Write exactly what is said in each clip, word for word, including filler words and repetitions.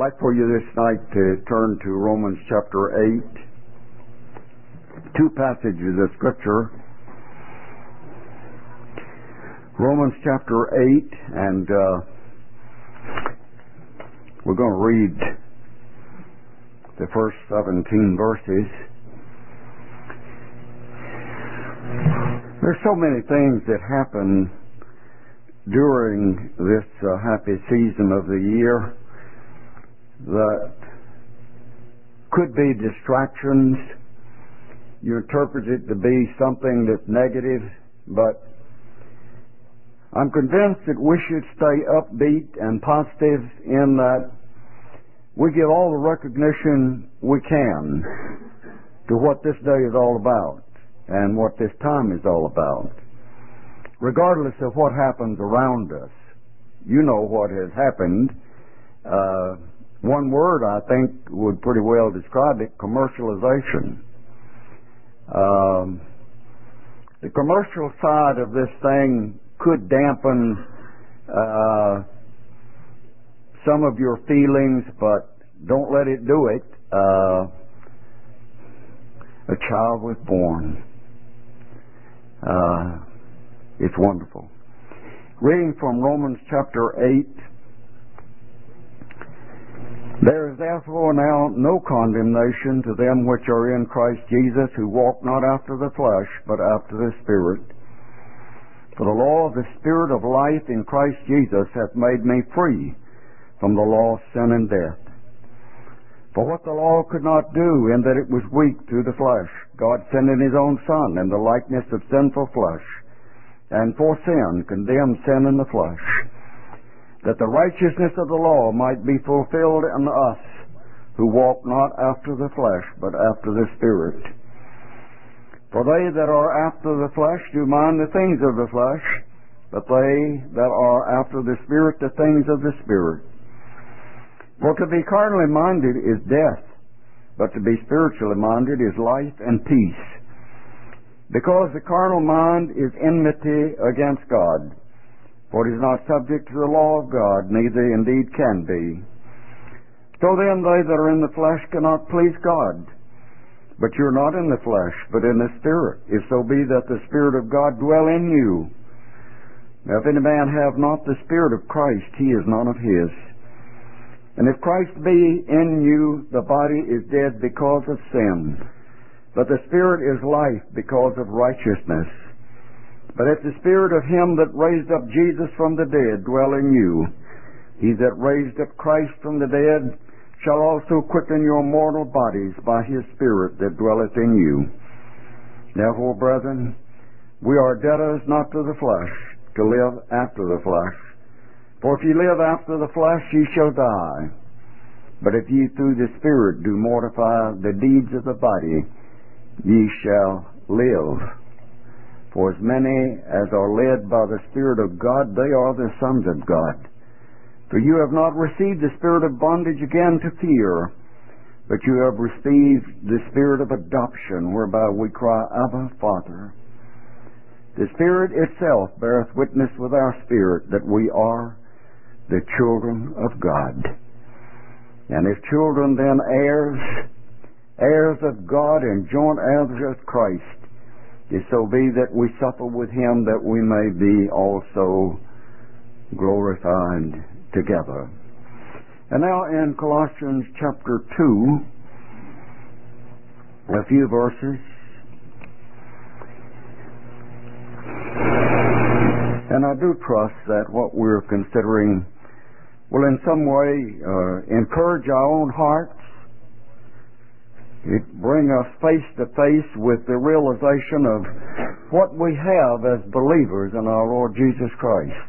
like for you this night to turn to Romans chapter eight. Two passages of Scripture. Romans chapter eight, and uh, we're going to read the first seventeen verses. There's so many things that happen during this uh, happy season of the year that could be distractions. You interpret it to be something that's negative, but I'm convinced that we should stay upbeat and positive in that we give all the recognition we can to what this day is all about and what this time is all about. Regardless of what happens around us, you know what has happened. Uh, one word I think would pretty well describe it: commercialization. Um, the commercial side of this thing could dampen uh, some of your feelings, but don't let it do it. Uh, a child was born. Uh, it's wonderful. Reading from Romans chapter eight. There is therefore now no condemnation to them which are in Christ Jesus, who walk not after the flesh, but after the Spirit. For the law of the Spirit of life in Christ Jesus hath made me free from the law of sin and death. For what the law could not do, in that it was weak through the flesh, God sending his own Son in the likeness of sinful flesh, and for sin condemned sin in the flesh, that the righteousness of the law might be fulfilled in us, who walk not after the flesh, but after the Spirit. For they that are after the flesh do mind the things of the flesh, but they that are after the Spirit the things of the Spirit. For to be carnally minded is death, but to be spiritually minded is life and peace. Because the carnal mind is enmity against God, for it is not subject to the law of God, neither indeed can be. So then they that are in the flesh cannot please God. But you're not in the flesh, but in the Spirit, if so be that the Spirit of God dwell in you. Now if any man have not the Spirit of Christ, he is none of his. And if Christ be in you, the body is dead because of sin, but the Spirit is life because of righteousness. But if the Spirit of him that raised up Jesus from the dead dwell in you, he that raised up Christ from the dead shall also quicken your mortal bodies by his Spirit that dwelleth in you. Therefore, brethren, we are debtors not to the flesh, to live after the flesh. For if ye live after the flesh, ye shall die. But if ye through the Spirit do mortify the deeds of the body, ye shall live. For as many as are led by the Spirit of God, they are the sons of God. For you have not received the spirit of bondage again to fear, but you have received the Spirit of adoption, whereby we cry, Abba, Father. The Spirit itself beareth witness with our spirit that we are the children of God. And if children, then heirs, heirs of God and joint heirs of Christ, if so be that we suffer with him, that we may be also glorified together. And now in Colossians chapter two, a few verses. And I do trust that what we're considering will in some way uh, encourage our own hearts. It bring us face to face with the realization of what we have as believers in our Lord Jesus Christ.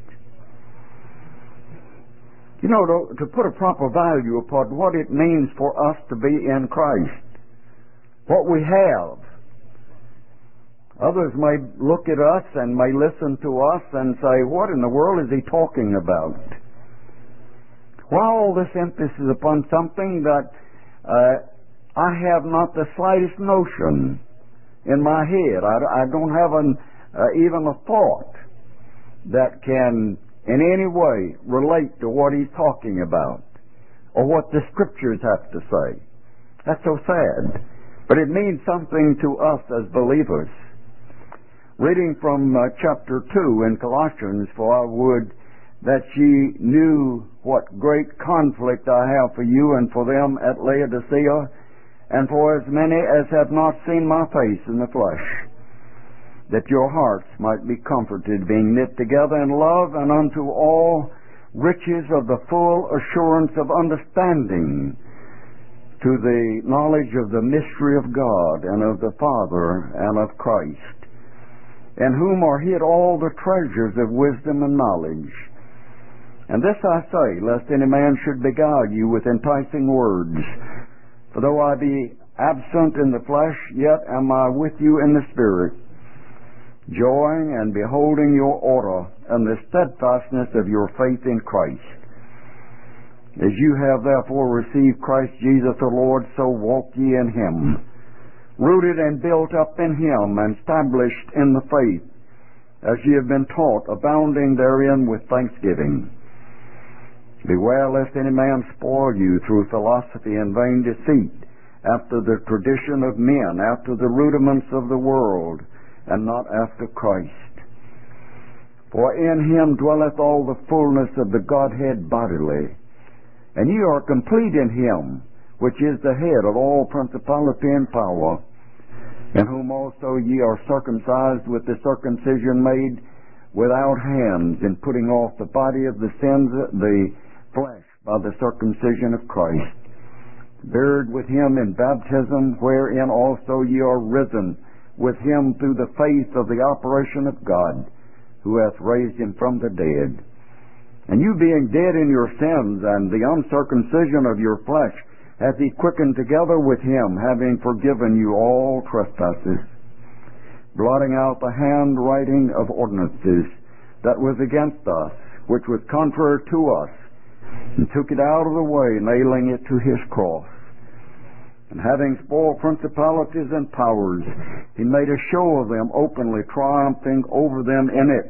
You know, to, to put a proper value upon what it means for us to be in Christ, what we have. Others may look at us and may listen to us and say, what in the world is he talking about? Why all this emphasis upon something that uh, I have not the slightest notion in my head? I, I don't have an, uh, even a thought that can in any way relate to what he's talking about. or what the Scriptures have to say. That's so sad. But it means something to us as believers. Reading from uh, chapter two in Colossians, for I would that ye knew what great conflict I have for you and for them at Laodicea, and for as many as have not seen my face in the flesh, that your hearts might be comforted, being knit together in love, and unto all riches of the full assurance of understanding, to the knowledge of the mystery of God, and of the Father, and of Christ, in whom are hid all the treasures of wisdom and knowledge. And this I say, lest any man should beguile you with enticing words. For though I be absent in the flesh, yet am I with you in the Spirit, joying and beholding your order and the steadfastness of your faith in Christ. As you have therefore received Christ Jesus the Lord, so walk ye in him, rooted and built up in him, and established in the faith, as ye have been taught, abounding therein with thanksgiving. Beware lest any man spoil you through philosophy and vain deceit, after the tradition of men, after the rudiments of the world, and not after Christ. For in him dwelleth all the fullness of the Godhead bodily, and ye are complete in him, which is the head of all principality and power, in whom also ye are circumcised with the circumcision made without hands, in putting off the body of the sins, the flesh, by the circumcision of Christ, buried with him in baptism, wherein also ye are risen with him through the faith of the operation of God, who hath raised him from the dead. And you being dead in your sins and the uncircumcision of your flesh, hath he quickened together with him, having forgiven you all trespasses, blotting out the handwriting of ordinances that was against us, which was contrary to us, and took it out of the way, nailing it to his cross. And having spoiled principalities and powers, he made a show of them openly, triumphing over them in it.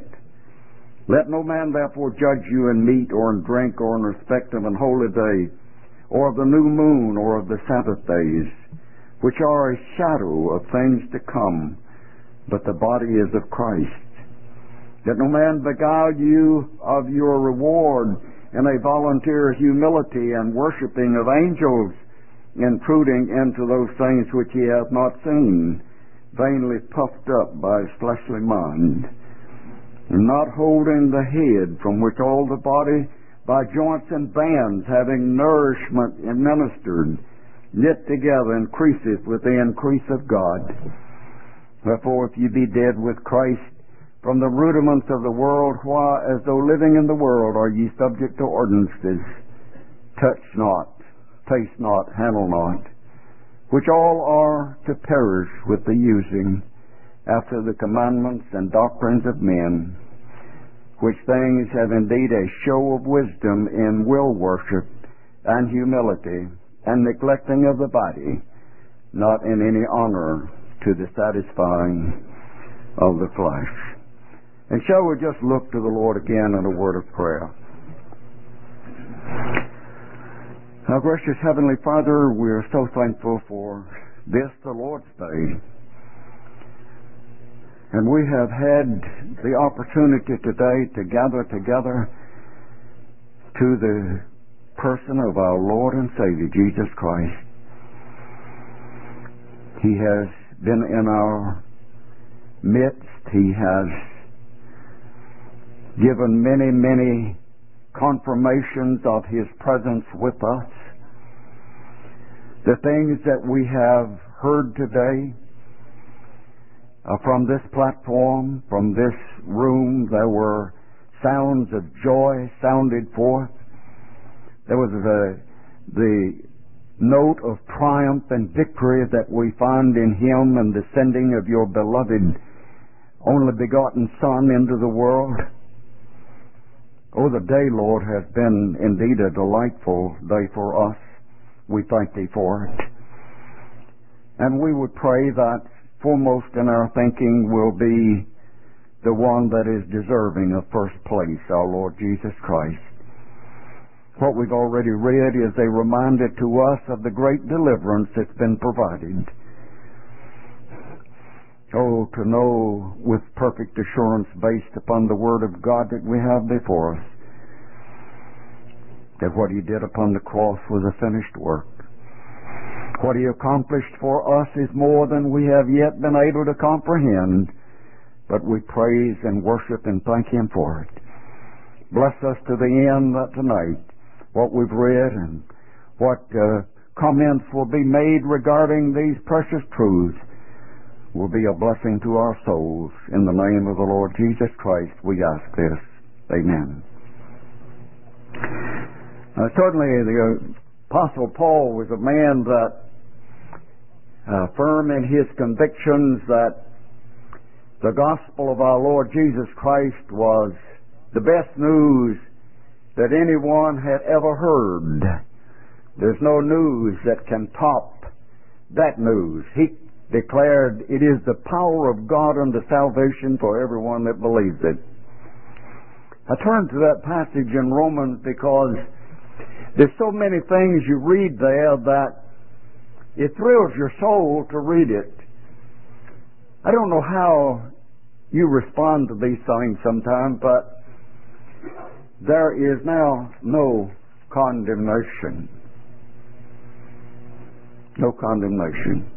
Let no man therefore judge you in meat or in drink or in respect of an holy day, or of the new moon, or of the Sabbath days, which are a shadow of things to come, but the body is of Christ. Let no man beguile you of your reward in a volunteer humility and worshipping of angels, intruding into those things which he hath not seen, vainly puffed up by his fleshly mind, and not holding the head, from which all the body by joints and bands, having nourishment and ministered, knit together, increaseth with the increase of God. Wherefore, if ye be dead with Christ from the rudiments of the world, why, as though living in the world, are ye subject to ordinances? Touch not, taste not, handle not, which all are to perish with the using, after the commandments and doctrines of men, which things have indeed a show of wisdom in will worship and humility, and neglecting of the body, not in any honor to the satisfying of the flesh. And shall we just look to the Lord again in a word of prayer? Our gracious Heavenly Father, we are so thankful for this, the Lord's Day. And we have had the opportunity today to gather together to the person of our Lord and Savior, Jesus Christ. He has been in our midst. He has given many, many confirmations of His presence with us. The things that we have heard today uh, from this platform, from this room, there were sounds of joy sounded forth. There was the, the note of triumph and victory that we find in Him and the sending of your beloved only begotten Son into the world. Oh, the day, Lord, has been indeed a delightful day for us. We thank Thee for it. And we would pray that foremost in our thinking will be the one that is deserving of first place, our Lord Jesus Christ. What we've already read is a reminder to us of the great deliverance that's been provided. Oh, to know with perfect assurance based upon the Word of God that we have before us that what He did upon the cross was a finished work. What He accomplished for us is more than we have yet been able to comprehend, but we praise and worship and thank Him for it. Bless us to the end that tonight what we've read and what uh, comments will be made regarding these precious truths will be a blessing to our souls. In the name of the Lord Jesus Christ, we ask this. Amen. Uh, certainly, the Apostle Paul was a man that, uh, firm in his convictions that the gospel of our Lord Jesus Christ was the best news that anyone had ever heard. There's no news that can top that news. He declared it is the power of God unto salvation for everyone that believes it. I turn to that passage in Romans because there's so many things you read there that it thrills your soul to read it. I don't know how you respond to these things sometimes, but there is now no condemnation. No condemnation.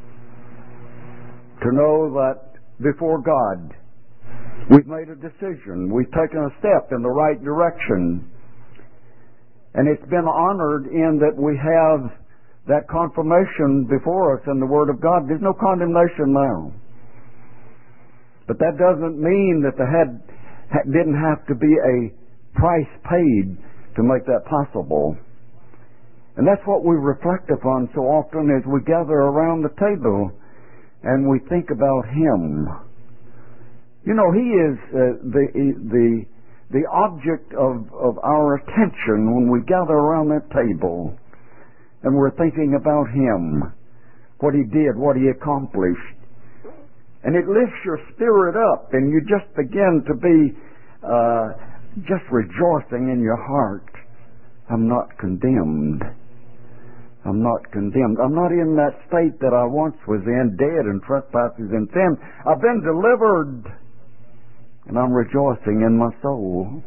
To know that before God we've made a decision, we've taken a step in the right direction, and it's been honored in that we have that confirmation before us in the Word of God. There's no condemnation now. But that doesn't mean that there had, didn't have to be a price paid to make that possible. And that's what we reflect upon so often as we gather around the table and we think about Him. You know, He is uh, the the the object of, of our attention when we gather around that table and we're thinking about Him, what He did, what He accomplished. And it lifts your spirit up and you just begin to be uh, just rejoicing in your heart. I'm not condemned. I'm not condemned. I'm not in that state that I once was in, dead in trespasses and sin. I've been delivered, and I'm rejoicing in my soul.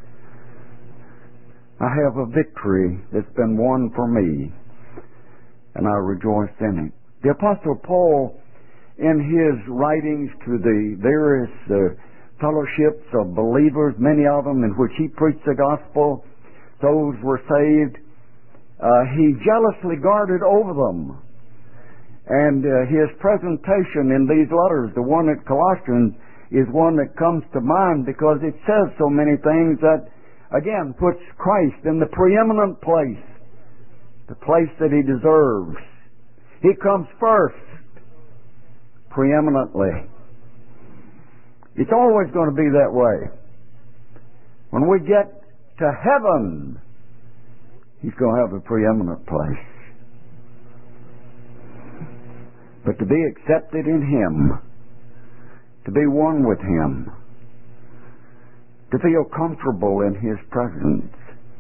I have a victory that's been won for me, and I rejoice in it. The Apostle Paul, in his writings to the various uh, fellowships of believers, many of them in which he preached the gospel, souls were saved, uh, he jealously guarded over them. And uh, his presentation in these letters, the one at Colossians, is one that comes to mind because it says so many things that, again, puts Christ in the preeminent place, the place that He deserves. He comes first, preeminently. It's always going to be that way. When we get to heaven, He's going to have a preeminent place. But to be accepted in Him, to be one with Him, to feel comfortable in His presence,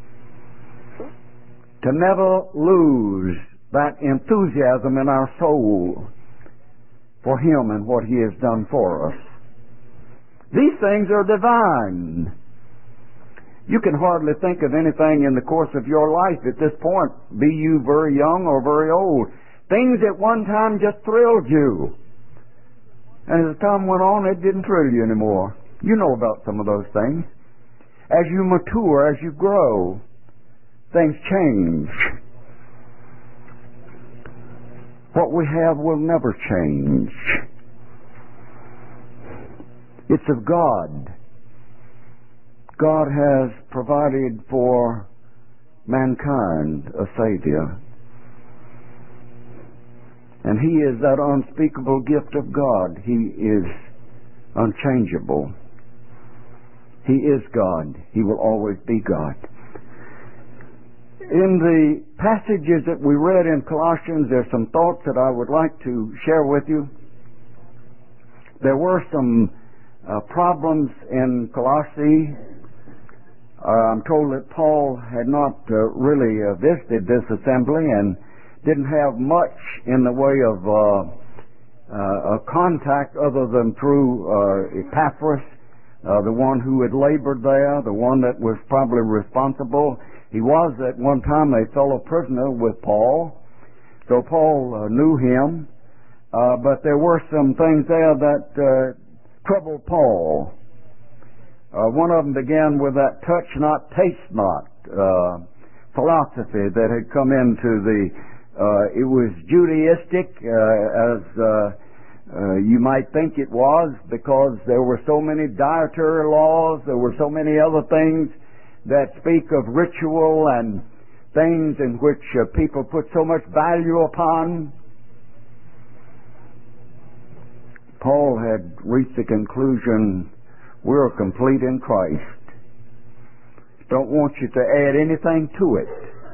to never lose that enthusiasm in our soul for Him and what He has done for us. These things are divine. You can hardly think of anything in the course of your life at this point, be you very young or very old. Things at one time just thrilled you. And as time went on, it didn't thrill you anymore. You know about some of those things. As you mature, as you grow, things change. What we have will never change. It's of God. God has provided for mankind a Savior. And He is that unspeakable gift of God. He is unchangeable. He is God. He will always be God. In the passages that we read in Colossians, there's some thoughts that I would like to share with you. There were some uh, problems in Colossae Uh, I'm told that Paul had not uh, really uh, visited this assembly and didn't have much in the way of uh, uh, a contact other than through uh, Epaphras, uh, the one who had labored there, the one that was probably responsible. He was at one time a fellow prisoner with Paul, so Paul uh, knew him, uh, but there were some things there that uh, troubled Paul. Uh, one of them began with that touch not, taste not uh, philosophy that had come into the, uh, it was Judaistic, uh, as uh, uh, you might think it was, because there were so many dietary laws, there were so many other things that speak of ritual and things in which uh, people put so much value upon. Paul had reached the conclusion, we're complete in Christ. Don't want you to add anything to it.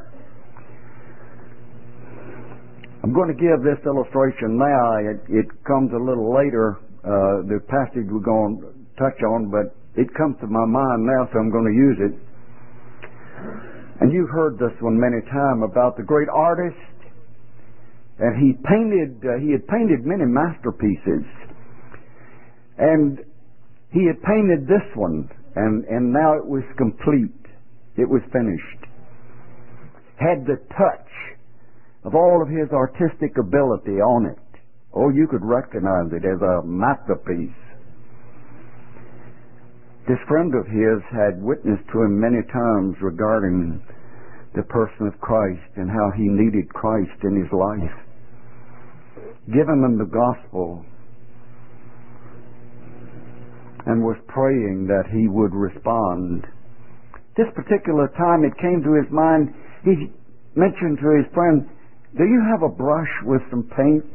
I'm going to give this illustration now. It, it comes a little later, uh, the passage we're going to touch on, but it comes to my mind now, so I'm going to use it. And you've heard this one many times about the great artist, and he painted, uh, he had painted many masterpieces, and he had painted this one, and, and now it was complete. It was finished. Had the touch of all of his artistic ability on it. Oh, you could recognize it as a masterpiece. This friend of his had witnessed to him many times regarding the person of Christ and how he needed Christ in his life. Given him the gospel and was praying that he would respond. This particular time it came to his mind, he mentioned to his friend, do you have a brush with some paint?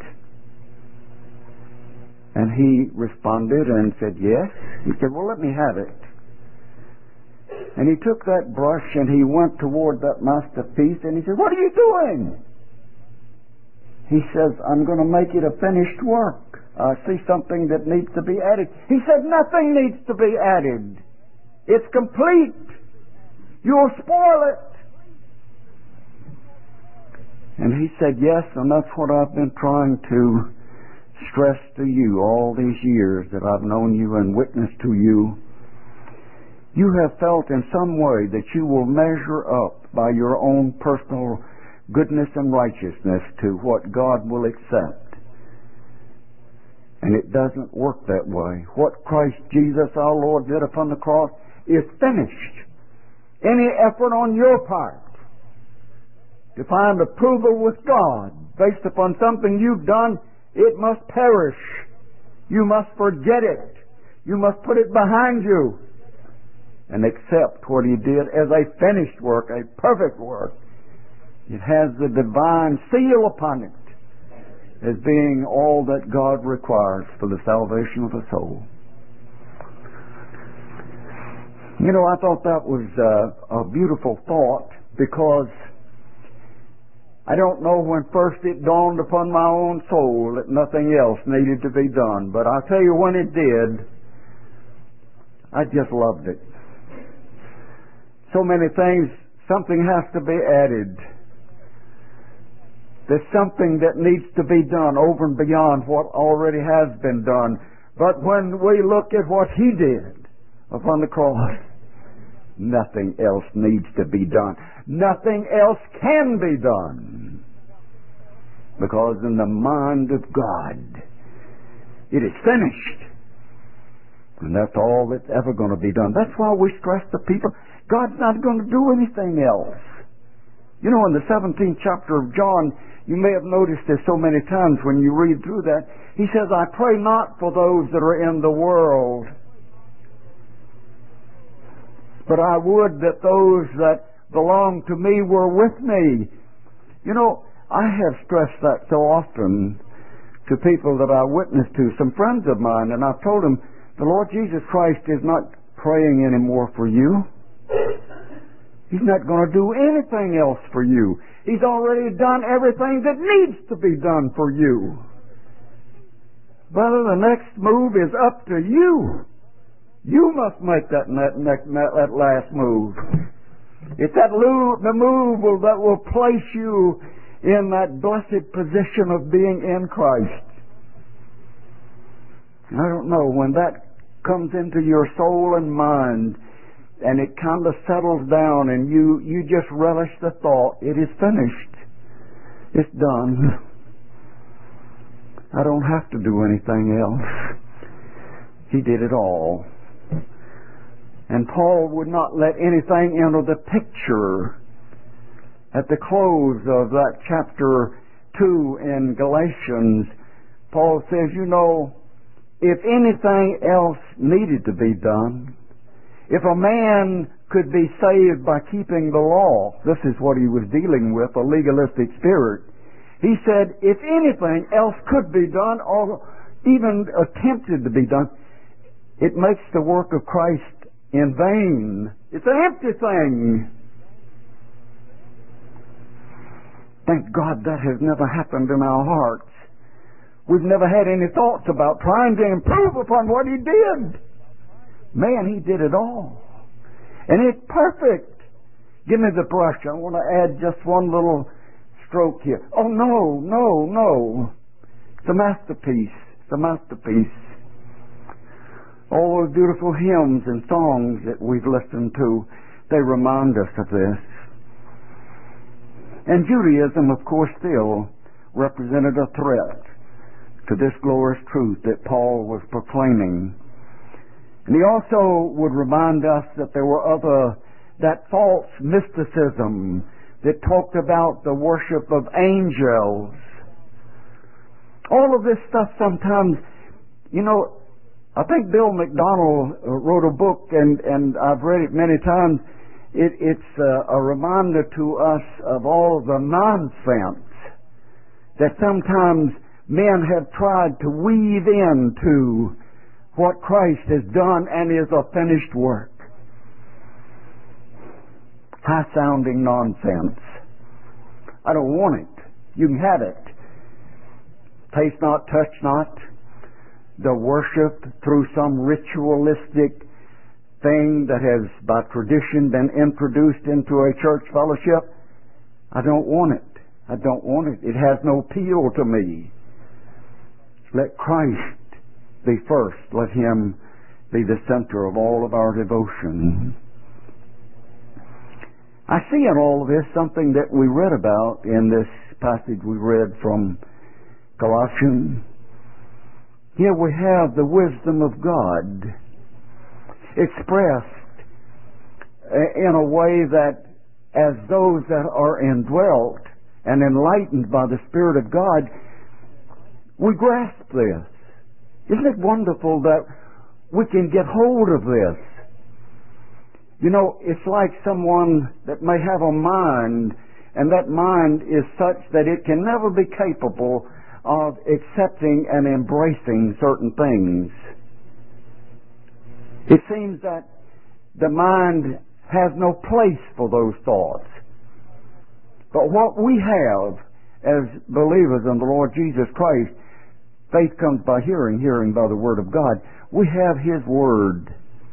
And he responded and said, yes. He said, well, let me have it. And he took that brush and he went toward that masterpiece and he said, what are you doing? He says, I'm going to make it a finished work. I see something that needs to be added. He said, nothing needs to be added. It's complete. You'll spoil it. And he said, yes, and that's what I've been trying to stress to you all these years that I've known you and witnessed to you. You have felt in some way that you will measure up by your own personal goodness and righteousness to what God will accept. And it doesn't work that way. What Christ Jesus our Lord did upon the cross is finished. Any effort on your part to find approval with God based upon something you've done, it must perish. You must forget it. You must put it behind you and accept what He did as a finished work, a perfect work. It has the divine seal upon it as being all that God requires for the salvation of the soul. You know, I thought that was uh, a beautiful thought because I don't know when first it dawned upon my own soul that nothing else needed to be done, but I'll tell you when it did, I just loved it. So many things, something has to be added. There's something that needs to be done over and beyond what already has been done. But when we look at what He did upon the cross, nothing else needs to be done. Nothing else can be done. Because in the mind of God, it is finished. And that's all that's ever going to be done. That's why we stress to people, God's not going to do anything else. You know, in the seventeenth chapter of John, you may have noticed this so many times when you read through that. He says, I pray not for those that are in the world, but I would that those that belong to me were with me. You know, I have stressed that so often to people that I witness to, some friends of mine, and I've told them, the Lord Jesus Christ is not praying anymore for you. He's not going to do anything else for you. He's already done everything that needs to be done for you. Brother, the next move is up to you. You must make that, that, that, that last move. It's that lo- the move will, that will place you in that blessed position of being in Christ. I don't know, when that comes into your soul and mind and it kind of settles down and you, you just relish the thought, it is finished. It's done. I don't have to do anything else. He did it all. And Paul would not let anything enter the picture. At the close of that chapter two in Galatians, Paul says, you know, if anything else needed to be done, if a man could be saved by keeping the law, this is what he was dealing with, a legalistic spirit. He said, if anything else could be done, or even attempted to be done, it makes the work of Christ in vain. It's an empty thing. Thank God that has never happened in our hearts. We've never had any thoughts about trying to improve upon what He did. Man, He did it all. And it's perfect. Give me the brush. I want to add just one little stroke here. Oh, no, no, no. It's a masterpiece. It's a masterpiece. All those beautiful hymns and songs that we've listened to, they remind us of this. And Judaism, of course, still represented a threat to this glorious truth that Paul was proclaiming. And he also would remind us that there were other, that false mysticism that talked about the worship of angels. All of this stuff sometimes, you know, I think Bill McDonald wrote a book, and, and I've read it many times. It, it's a, a reminder to us of all the nonsense that sometimes men have tried to weave into what Christ has done and is a finished work. High-sounding nonsense. I don't want it. You can have it. Taste not, touch not. The worship through some ritualistic thing that has by tradition been introduced into a church fellowship. I don't want it. I don't want it. It has no appeal to me. Let Christ be first. Let Him be the center of all of our devotion. I see in all of this something that we read about in this passage we read from Colossians. Here we have the wisdom of God expressed in a way that as those that are indwelt and enlightened by the Spirit of God, we grasp this. Isn't it wonderful that we can get hold of this? You know, it's like someone that may have a mind, and that mind is such that it can never be capable of accepting and embracing certain things. It seems that the mind has no place for those thoughts. But what we have as believers in the Lord Jesus Christ, faith comes by hearing, hearing by the Word of God. We have His Word.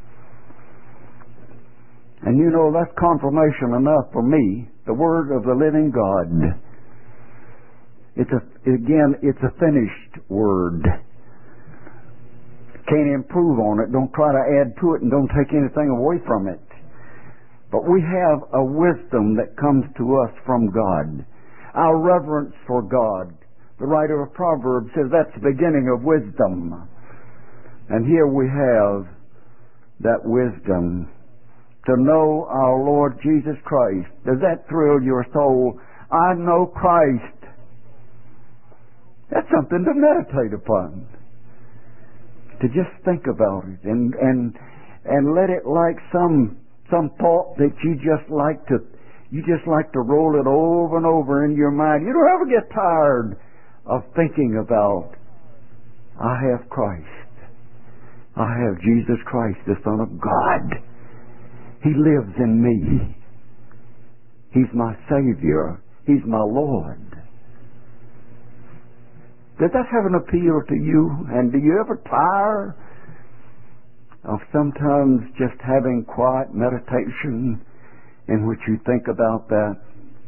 And you know, that's confirmation enough for me. The Word of the living God. It's a, again, it's a finished Word. Can't improve on it. Don't try to add to it, and don't take anything away from it. But we have a wisdom that comes to us from God. Our reverence for God. The writer of Proverbs says that's the beginning of wisdom. And here we have that wisdom to know our Lord Jesus Christ. Does that thrill your soul? I know Christ. That's something to meditate upon. To just think about it and and and let it like some some thought that you just like to you just like to roll it over and over in your mind. You don't ever get tired of thinking about, I have Christ. I have Jesus Christ, the Son of God. He lives in me. He's my Savior. He's my Lord. Does that have an appeal to you? And do you ever tire of sometimes just having quiet meditation in which you think about that.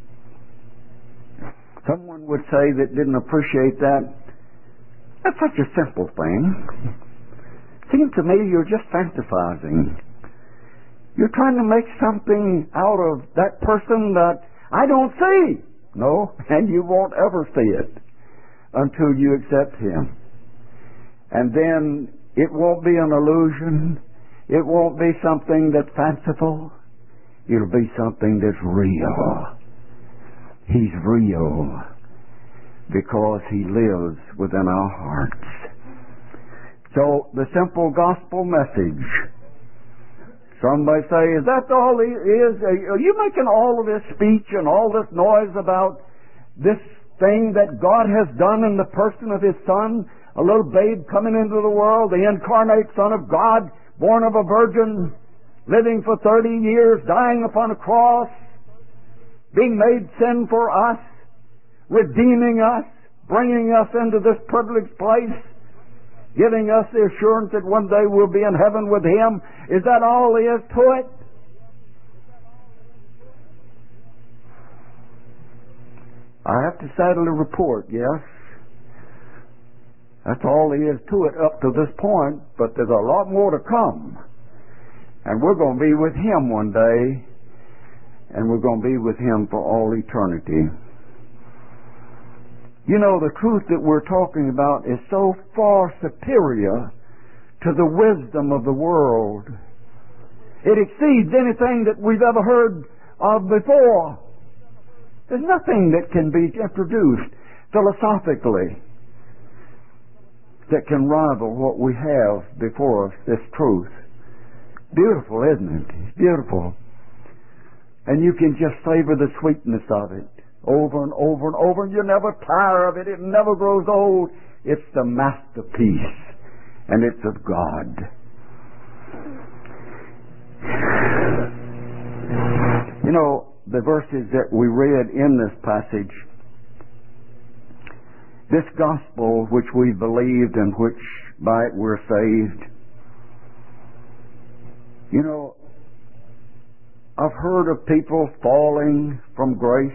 Someone would say that didn't appreciate that, that's such a simple thing. Seems to me you're just fantasizing. You're trying to make something out of that person that I don't see. No, and you won't ever see it until you accept Him. And then it won't be an illusion. It won't be something that's fanciful. It'll be something that's real. He's real because He lives within our hearts. So the simple gospel message. Somebody say, is that all it is? Are you making all of this speech and all this noise about this thing that God has done in the person of His Son? A little babe coming into the world, the incarnate Son of God, born of a virgin, living for thirty years, dying upon a cross, being made sin for us, redeeming us, bringing us into this privileged place, giving us the assurance that one day we'll be in heaven with Him. Is that all there is to it? I have to sadly report, yes. That's all there is to it up to this point, but there's a lot more to come. And we're going to be with Him one day, and we're going to be with Him for all eternity. You know, the truth that we're talking about is so far superior to the wisdom of the world. It exceeds anything that we've ever heard of before. There's nothing that can be introduced philosophically that can rival what we have before us, this truth. Beautiful, isn't it? It's beautiful. And you can just savor the sweetness of it. Over and over and over, and you never tire of it. It never grows old. It's the masterpiece, and it's of God. You know, the verses that we read in this passage, this gospel which we believed and which by it we're saved, you know, I've heard of people falling from grace.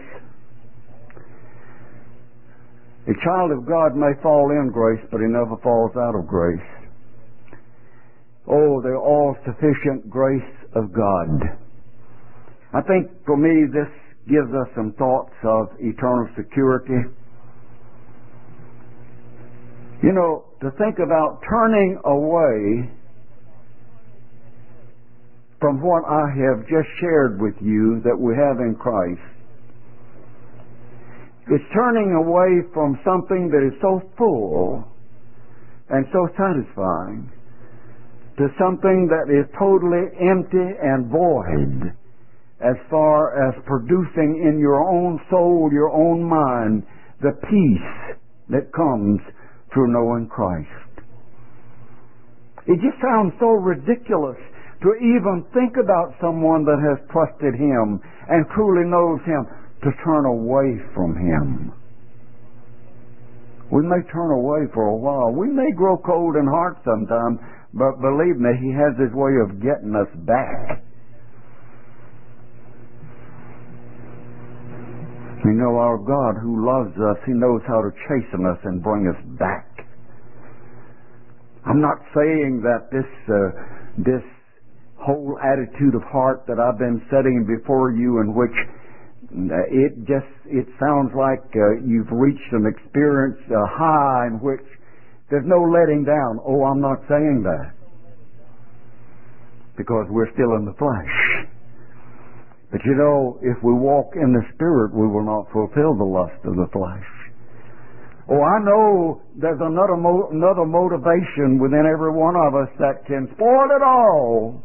A child of God may fall in grace, but he never falls out of grace. Oh, the all-sufficient grace of God. I think for me this gives us some thoughts of eternal security. You know, to think about turning away from what I have just shared with you that we have in Christ. It's turning away from something that is so full and so satisfying to something that is totally empty and void as far as producing in your own soul, your own mind, the peace that comes through knowing Christ. It just sounds so ridiculous to even think about someone that has trusted Him and truly knows Him, to turn away from Him. We may turn away for a while. We may grow cold in heart sometimes, but believe me, He has His way of getting us back. You know, our God who loves us, He knows how to chasten us and bring us back. I'm not saying that this uh, this whole attitude of heart that I've been setting before you, in which it just, it sounds like uh, you've reached an experience, a high in which there's no letting down. Oh, I'm not saying that. Because we're still in the flesh. But you know, if we walk in the Spirit, we will not fulfill the lust of the flesh. Oh, I know there's another mo- another motivation within every one of us that can spoil it all.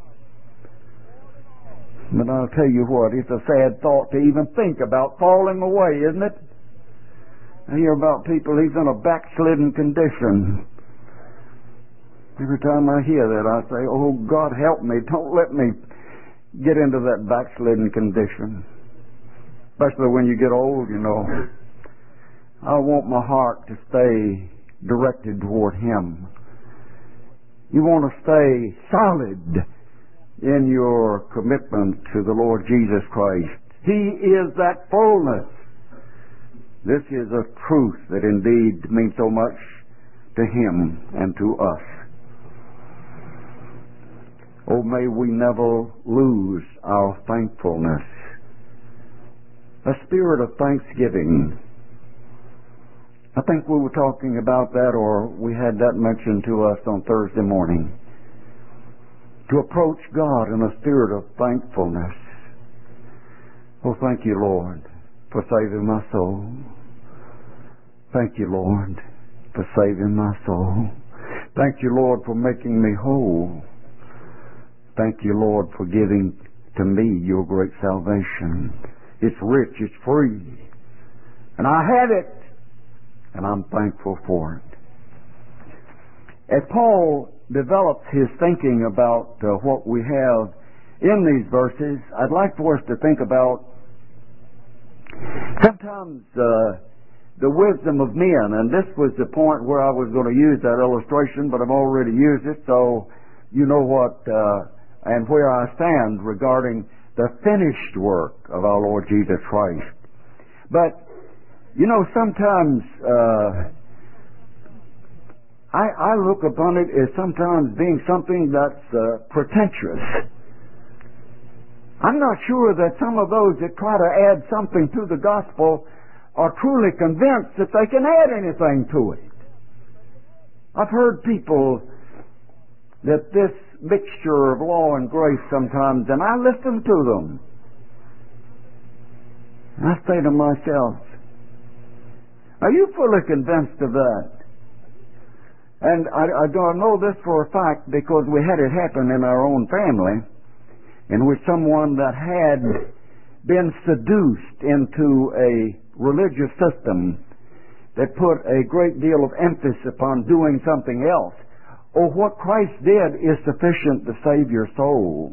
But I'll tell you what, it's a sad thought to even think about falling away, isn't it? I hear about people, he's in a backslidden condition. Every time I hear that, I say, oh, God, help me. Don't let me get into that backslidden condition. Especially when you get old, you know. I want my heart to stay directed toward Him. You want to stay solid in your commitment to the Lord Jesus Christ. He is that fullness. This is a truth that indeed means so much to Him and to us. Oh, may we never lose our thankfulness. A spirit of thanksgiving. I think we were talking about that, or we had that mentioned to us on Thursday morning. To approach God in a spirit of thankfulness. Oh, thank you, Lord, for saving my soul. Thank you, Lord, for saving my soul. Thank you, Lord, for making me whole. Thank you, Lord, for giving to me your great salvation. It's rich, it's free. And I have it, and I'm thankful for it. As Paul develops his thinking about uh, what we have in these verses, I'd like for us to think about sometimes uh, the wisdom of men. And this was the point where I was going to use that illustration, but I've already used it, so you know what uh, and where I stand regarding the finished work of our Lord Jesus Christ. But, you know, sometimes uh, I, I look upon it as sometimes being something that's uh, pretentious. I'm not sure that some of those that try to add something to the gospel are truly convinced that they can add anything to it. I've heard people that this mixture of law and grace sometimes, and I listen to them. And I say to myself, are you fully convinced of that? And I, I don't know this for a fact because we had it happen in our own family, in which someone that had been seduced into a religious system that put a great deal of emphasis upon doing something else. Oh, what Christ did is sufficient to save your soul.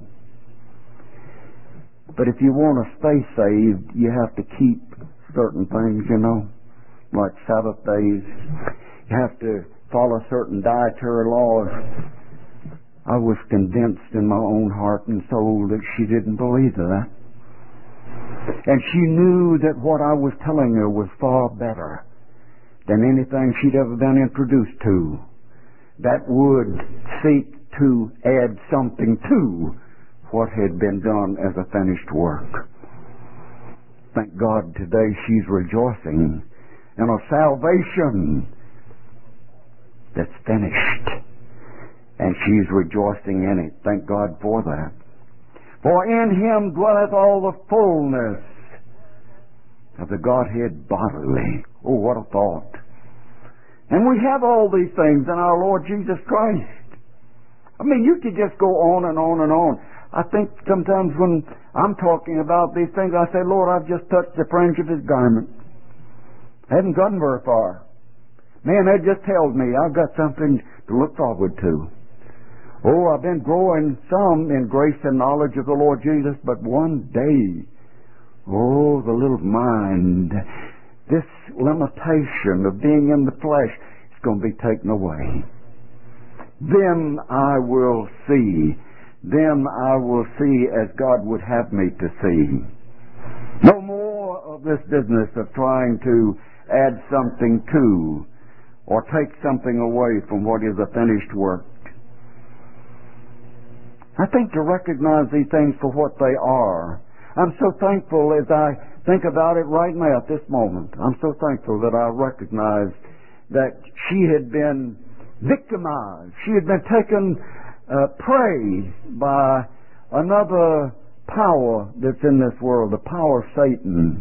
But if you want to stay saved, you have to keep certain things, you know, like Sabbath days. You have to follow certain dietary laws. I was convinced in my own heart and soul that she didn't believe that. And she knew that what I was telling her was far better than anything she'd ever been introduced to that would seek to add something to what had been done as a finished work. Thank God today she's rejoicing in a salvation that's finished. And she's rejoicing in it. Thank God for that. For in Him dwelleth all the fullness of the Godhead bodily. Oh, what a thought. And we have all these things in our Lord Jesus Christ. I mean, you could just go on and on and on. I think sometimes when I'm talking about these things, I say, Lord, I've just touched the fringe of His garment. I haven't gotten very far. Man, that just tells me I've got something to look forward to. Oh, I've been growing some in grace and knowledge of the Lord Jesus, but one day, oh, the little mind, this limitation of being in the flesh is going to be taken away. Then I will see. Then I will see as God would have me to see. No more of this business of trying to add something to or take something away from what is a finished work. I think to recognize these things for what they are. I'm so thankful as I think about it right now at this moment. I'm so thankful that I recognize that she had been victimized. She had been taken uh, prey by another power that's in this world, the power of Satan.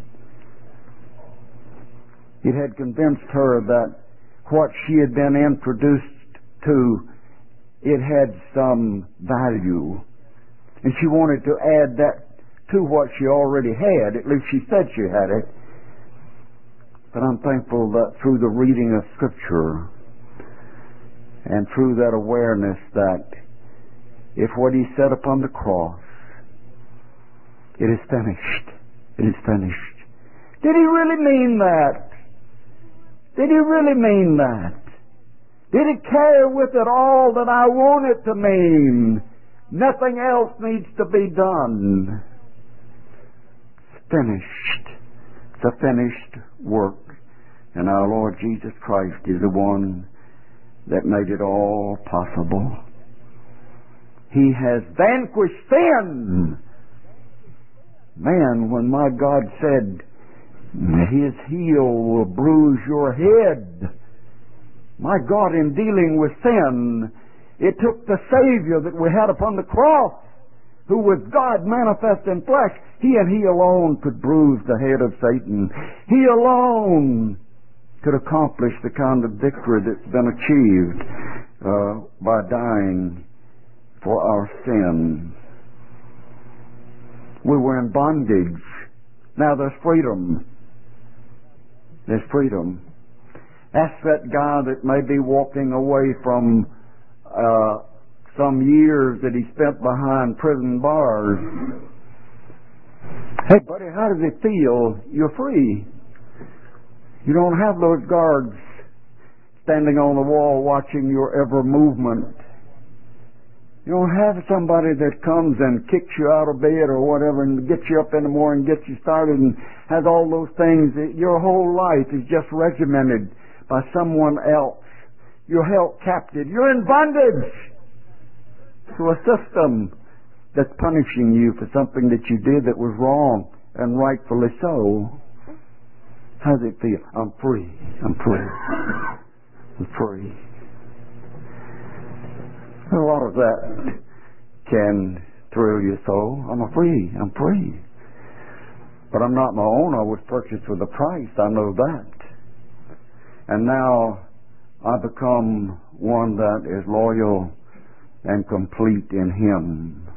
It had convinced her that what she had been introduced to, it had some value. And she wanted to add that to what she already had. At least she said she had it. But I'm thankful that through the reading of Scripture and through that awareness that if what He said upon the cross, it is finished. It is finished. Did He really mean that? Did He really mean that? It'll carry with it all that I want it to mean. Nothing else needs to be done. It's finished. It's a finished work. And our Lord Jesus Christ is the one that made it all possible. He has vanquished sin. Man, when my God said, His heel will bruise your head, my God, in dealing with sin, it took the Savior that we had upon the cross, who was God manifest in flesh. He and He alone could bruise the head of Satan. He alone could accomplish the kind of victory that's been achieved uh, by dying for our sin. We were in bondage. Now there's freedom. There's freedom. Ask that guy that may be walking away from uh, some years that he spent behind prison bars. Hey, buddy, how does it feel? You're free. You don't have those guards standing on the wall watching your every movement. You don't have somebody that comes and kicks you out of bed or whatever and gets you up in the morning, gets you started and has all those things. Your whole life is just regimented by someone else. You're held captive. You're in bondage to a system that's punishing you for something that you did that was wrong, and rightfully so. How does it feel? I'm free. I'm free. I'm free. A lot of that can thrill your soul. I'm free. I'm free. But I'm not my own. I was purchased with a price. I know that. And now I become one that is loyal and complete in Him.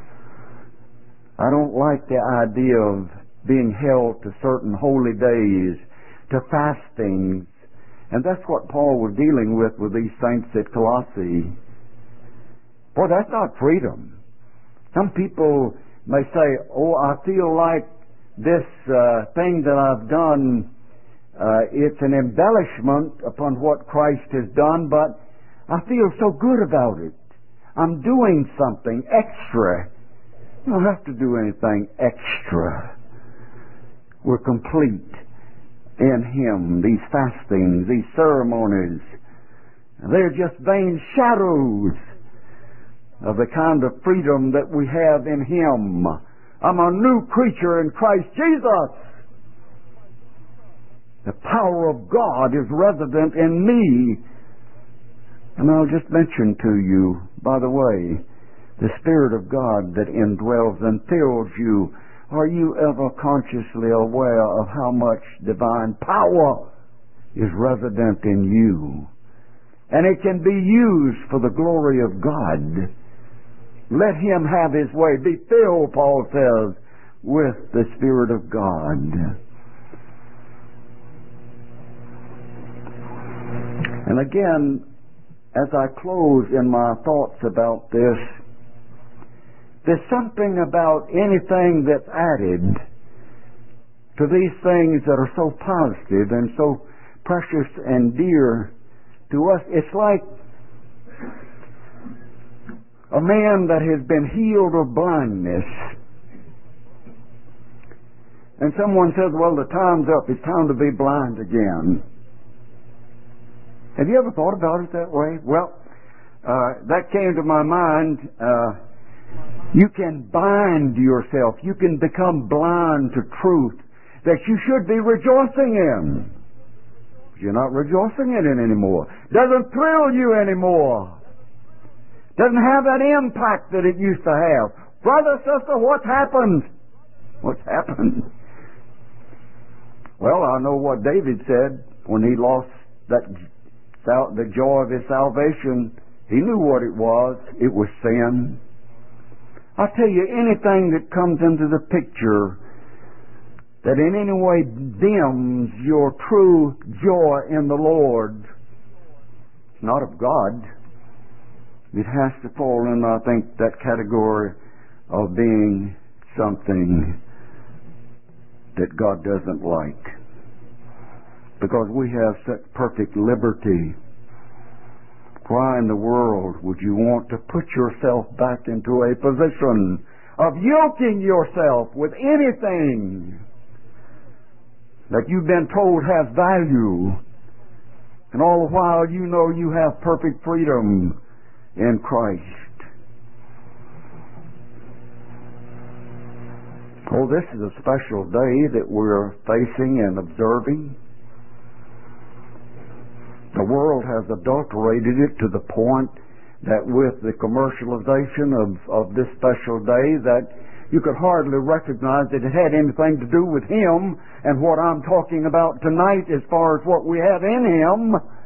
I don't like the idea of being held to certain holy days, to fastings. And that's what Paul was dealing with with these saints at Colossae. Boy, that's not freedom. Some people may say, oh, I feel like this uh, thing that I've done, uh, it's an embellishment upon what Christ has done, but I feel so good about it. I'm doing something extra. You don't have to do anything extra. We're complete in Him. These fastings, these ceremonies, they're just vain shadows of the kind of freedom that we have in Him. I'm a new creature in Christ Jesus. The power of God is resident in me. And I'll just mention to you, by the way, the Spirit of God that indwells and fills you. Are you ever consciously aware of how much divine power is resident in you? And it can be used for the glory of God. Let Him have His way. Be filled, Paul says, with the Spirit of God. And again, as I close in my thoughts about this, there's something about anything that's added to these things that are so positive and so precious and dear to us. It's like a man that has been healed of blindness. And someone says, well, the time's up. It's time to be blind again. Have you ever thought about it that way? Well, uh, that came to my mind. Uh, you can bind yourself. You can become blind to truth that you should be rejoicing in. But you're not rejoicing in it anymore. Doesn't thrill you anymore. Doesn't have that impact that it used to have. Brother, sister, what's happened? What's happened? Well, I know what David said when he lost that the joy of his salvation. He knew what it was. It was sin. I tell you, anything that comes into the picture that in any way dims your true joy in the Lord, it's not of God. It has to fall in, I think, that category of being something that God doesn't like. Because we have such perfect liberty. Why in the world would you want to put yourself back into a position of yoking yourself with anything that you've been told has value, and all the while you know you have perfect freedom in Christ? Oh, this is a special day that we're facing and observing. The world has adulterated it to the point that with the commercialization of, of this special day, that you could hardly recognize that it had anything to do with Him and what I'm talking about tonight as far as what we have in Him.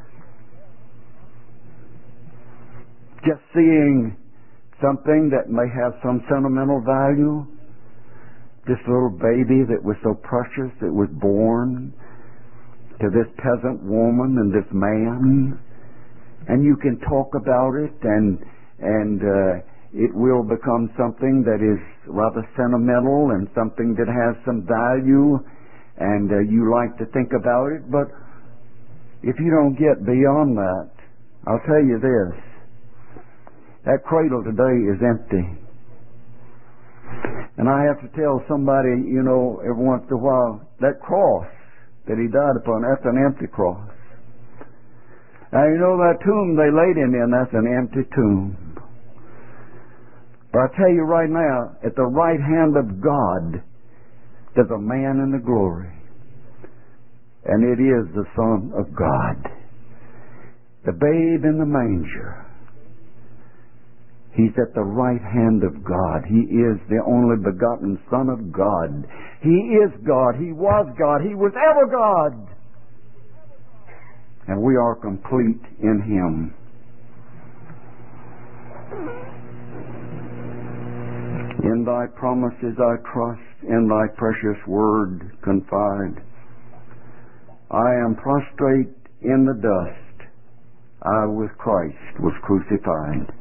Just seeing something that may have some sentimental value. This little baby that was so precious that was born to this peasant woman and this man, and you can talk about it, and and uh, it will become something that is rather sentimental and something that has some value, and uh, you like to think about it. But if you don't get beyond that, I'll tell you this: that cradle today is empty. And I have to tell somebody, you know, every once in a while, that cross that He died upon, that's an empty cross. Now, you know, that tomb they laid Him in, that's an empty tomb. But I tell you right now, at the right hand of God, there's a man in the glory. And it is the Son of God. The babe in the manger. He's at the right hand of God. He is the only begotten Son of God. He is God. He was God. He was ever God. And we are complete in Him. In Thy promises I trust, in Thy precious word confide. I am prostrate in the dust. I with Christ was crucified.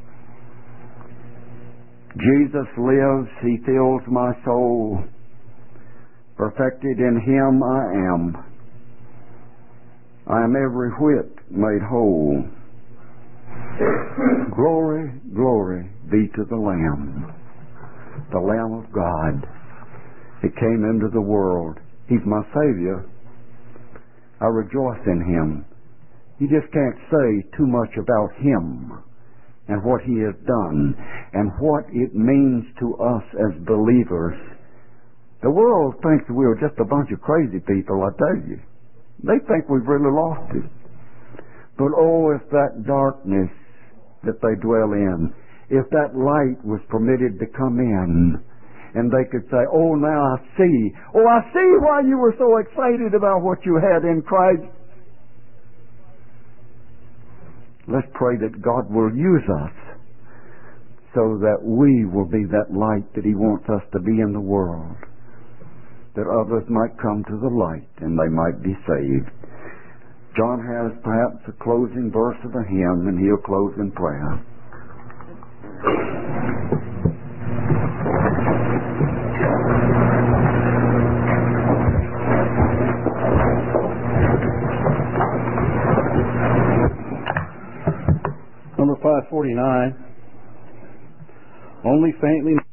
Jesus lives, He fills my soul. Perfected in Him I am. I am every whit made whole. Glory, glory be to the Lamb, the Lamb of God. He came into the world. He's my Savior. I rejoice in Him. You just can't say too much about Him and what He has done, and what it means to us as believers. The world thinks we're just a bunch of crazy people, I tell you. They think we've really lost it. But oh, if that darkness that they dwell in, if that light was permitted to come in, and they could say, oh, now I see. Oh, I see why you were so excited about what you had in Christ. Let's pray that God will use us so that we will be that light that He wants us to be in the world, that others might come to the light and they might be saved. John has perhaps a closing verse of a hymn, and he'll close in prayer. Number five forty-nine. Only faintly